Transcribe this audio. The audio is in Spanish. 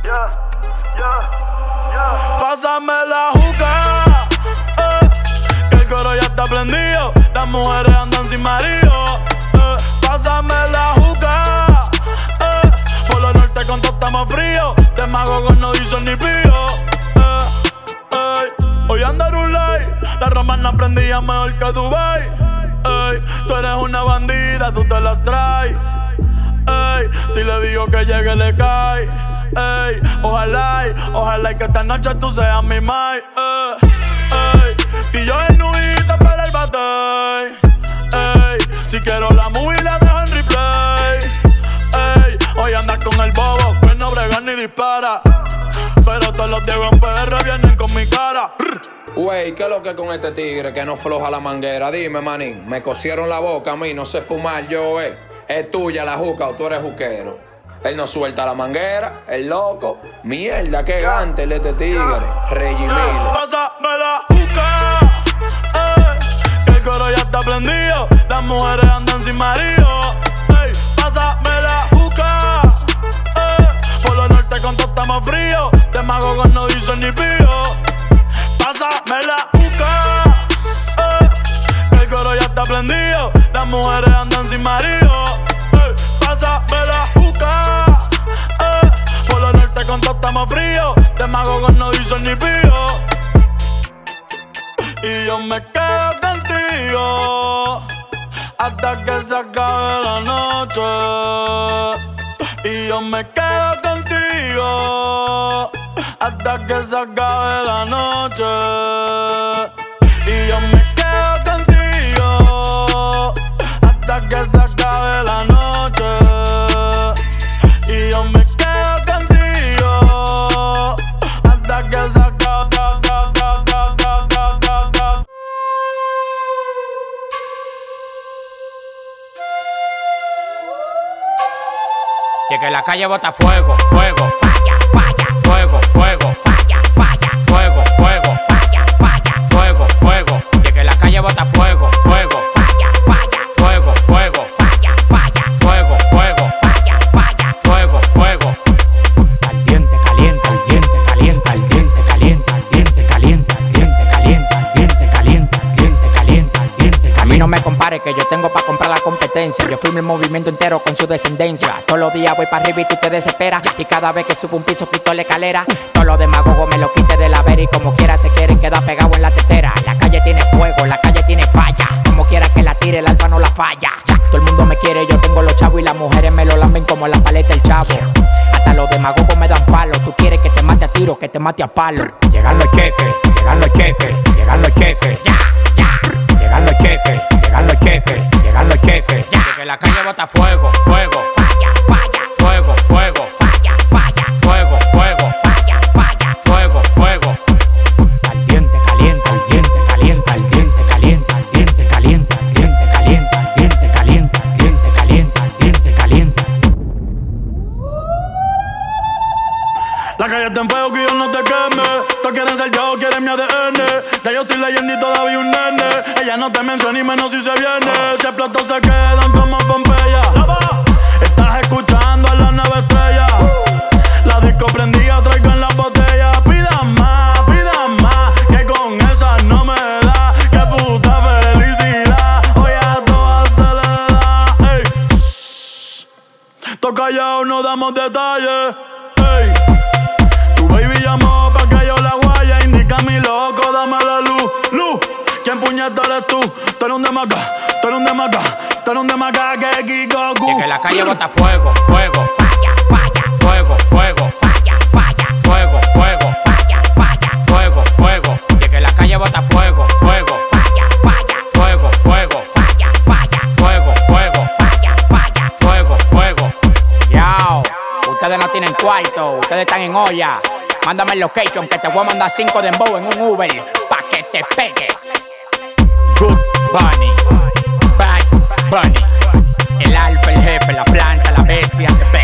Pásame la juca, que el coro ya está prendido. Las mujeres andan sin marido. Pásame la juca, por lo norte con todo estamos fríos. De Magogos no dicen ni pío. Hoy anda Rulay, la romana prendía mejor que Dubai. Tú eres una bandida, tú te la traes. Si le digo que llegue le cae. Ojalá y que esta noche tú seas mi mai. Y yo en nubita para el bate. Si quiero la movie la dejo en replay. Hoy andas con el bobo, que no brega ni dispara. Pero todos los Diego en PR vienen con mi cara. Wey, ¿qué es lo que con este tigre que no floja la manguera? Dime, manín, me cosieron la boca a mí, no sé fumar yo, Es tuya la juca o tú eres juquero. Él no suelta la manguera, el loco. Mierda, qué gante el este tigre. Regimilo. Pásame la juca, que el coro ya está prendido. Las mujeres andan sin marido. Pásame la juca, por lo norte con todo estamos fríos. De Magogos no dicen ni pío. Pásame la juca, que el coro ya está prendido. Las mujeres andan sin marido. Pásame la juca, por lo norte con todo estamos fríos. De Magogos no dicen ni pío. Y yo me quedo contigo hasta que se acabe la noche. Y yo me quedo contigo hasta que se acabe la noche. Y yo me quedo contigo hasta que se acabe la noche. Y yo me quedo contigo hasta que se acabe. Y que la calle bota fuego, fuego, falla, falla, fuego, fuego, falla, falla, fuego, fuego, falla, falla, fuego, fuego. Y que la calle bota fuego, fuego, falla, falla, fuego, fuego, falla, falla, fuego, fuego, falla, falla, fuego, fuego. Al diente calienta, al diente calienta, al diente calienta, al diente calienta, al diente calienta, al diente calienta, al diente calienta, al diente calienta. A mí no me compare que yo tengo pa' comprar la competencia. Yo firmo el movimiento entero con su descendencia. Todos los días voy para arriba y tú te desesperas. Y cada vez que subo un piso quito la escalera. Todos los demagogos me lo quite de la vera. Y como quiera se quieren quedar pegados en la tetera. La calle tiene fuego, la calle tiene falla. Como quiera que la tire, el alfa no la falla. Todo el mundo me quiere, yo tengo los chavos. Y las mujeres me lo lamben como la paleta el chavo. Hasta los demagogos me dan palo. Tú quieres que te mate a tiro, que te mate a palo. Llegan los cheques, llegan los cheques, llegan los cheques. Ya, ya. Llegan los cheques, llegan los cheques, llegan los cheques. Ya. Que la calle bota fuego, fuego, falla, falla, fuego, fuego, falla, falla, fuego, fuego, falla, falla, fuego, fuego. Al diente calienta, al diente calienta, al diente calienta, al diente calienta, al diente calienta, al diente calienta, al diente calienta, al diente calienta. La calle está en fuego, que Dios no te queme. Todos quieren ser yo, quieren mi ADN. Ya yo soy leyenda y todavía un nene. Ella no te menciona ni menos si se viene. Si explotó se quedan como Pompeya. Estás escuchando a la nueva estrella. La disco prendida, traigan las botellas. Pidan más, que con esas no me da. Que puta felicidad, hoy a todas se le da. Ey, toca callado, no damos detalles. Ey, tu baby llamó pa' que yo la guaya. Indica mi loco, dame la luz, luz. ¿Quién puñeta eres tú? Tú eres un demaca, tú eres un demaca, tú eres un demaca que Kikoku. Y que la calle bota fuego, fuego, falla, falla, fuego, fuego, falla, falla, fuego, fuego, falla, falla, fuego, fuego. Y que la calle bota fuego, fuego, falla, falla, fuego, fuego, falla, falla, fuego, fuego, falla, falla, fuego, fuego. Yao, ustedes no tienen cuarto, ustedes están en olla. Mándame el location que te voy a mandar 5 dembow en un Uber pa' que te pegue. Good Bunny, Bad Bunny, el alfa, el jefe, la planta, la bestia, te pega.